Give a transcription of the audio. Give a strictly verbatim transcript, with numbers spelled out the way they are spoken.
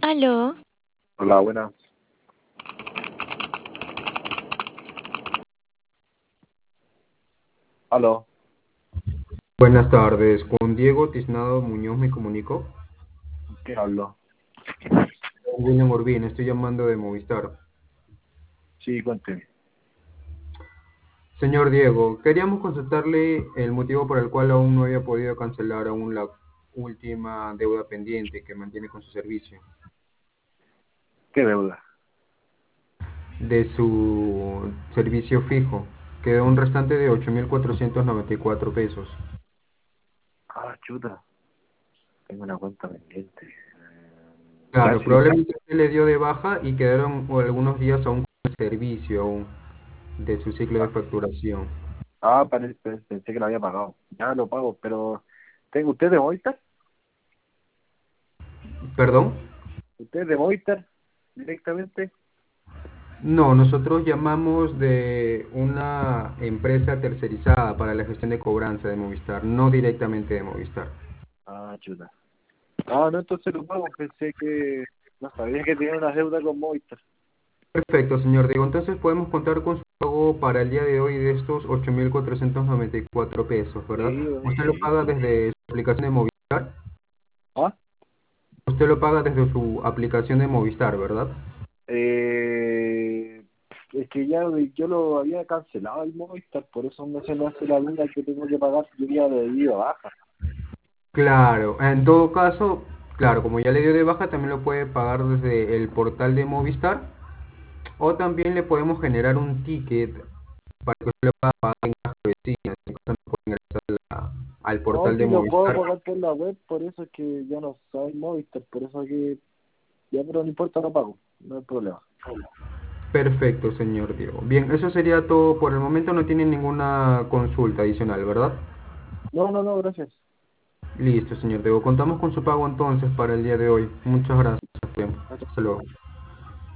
Aló, Hola, buenas. Aló, Buenas tardes, con Diego Tiznado Muñoz me comunico. ¿qué hablo? William Orbina, estoy llamando de Movistar. Sí, cuénteme. Señor Diego, queríamos consultarle el motivo por el cual aún no había podido cancelar aún la última deuda pendiente que mantiene con su servicio, ¿Qué deuda? de su servicio fijo. Quedó un restante de ocho mil cuatrocientos noventa y cuatro pesos. Ah, chuta, tengo una cuenta pendiente. Eh, Ya, Claro, sí. probablemente usted le dio de baja y quedaron algunos días aún con el servicio aún de su ciclo de facturación. Ah, parece, pensé pensé que lo había pagado. Ya lo pago, pero ¿tengo usted de Movistar? ¿Perdón? ¿Usted es de Movistar directamente? No, nosotros llamamos de una empresa tercerizada para la gestión de cobranza de Movistar, no directamente de Movistar. Ah, chuta. Ah, no, entonces lo pago. Pensé que no sabía que tenía una deuda con Movistar. Perfecto, señor Diego. Entonces podemos contar con su pago para el día de hoy de estos ocho mil cuatrocientos noventa y cuatro pesos, ¿verdad? Sí, Usted lo sí. paga desde su aplicación de Movistar. ¿Ah? Usted lo paga desde su aplicación de Movistar, ¿verdad? Eh, es que ya yo lo había cancelado el Movistar, por eso me se me hace la duda que tengo que pagar. Yo ya le di de baja. Claro, en todo caso, claro, como ya le dio de baja, también lo puede pagar desde el portal de Movistar o también le podemos generar un ticket para que usted lo pueda pagar en caja vecina, en caso no pueda ingresar a- al No, portal de si lo puedo Movistar. pagar por la web, por eso es que ya no soy Movistar, por eso que ya, pero no importa, lo pago, no hay problema. Perfecto, señor Diego. Bien, eso sería todo por el momento, no tiene ninguna consulta adicional, ¿verdad? No, no, no, gracias. Listo, señor Diego. Contamos con su pago entonces para el día de hoy. Muchas gracias. Bien, Gracias. hasta luego.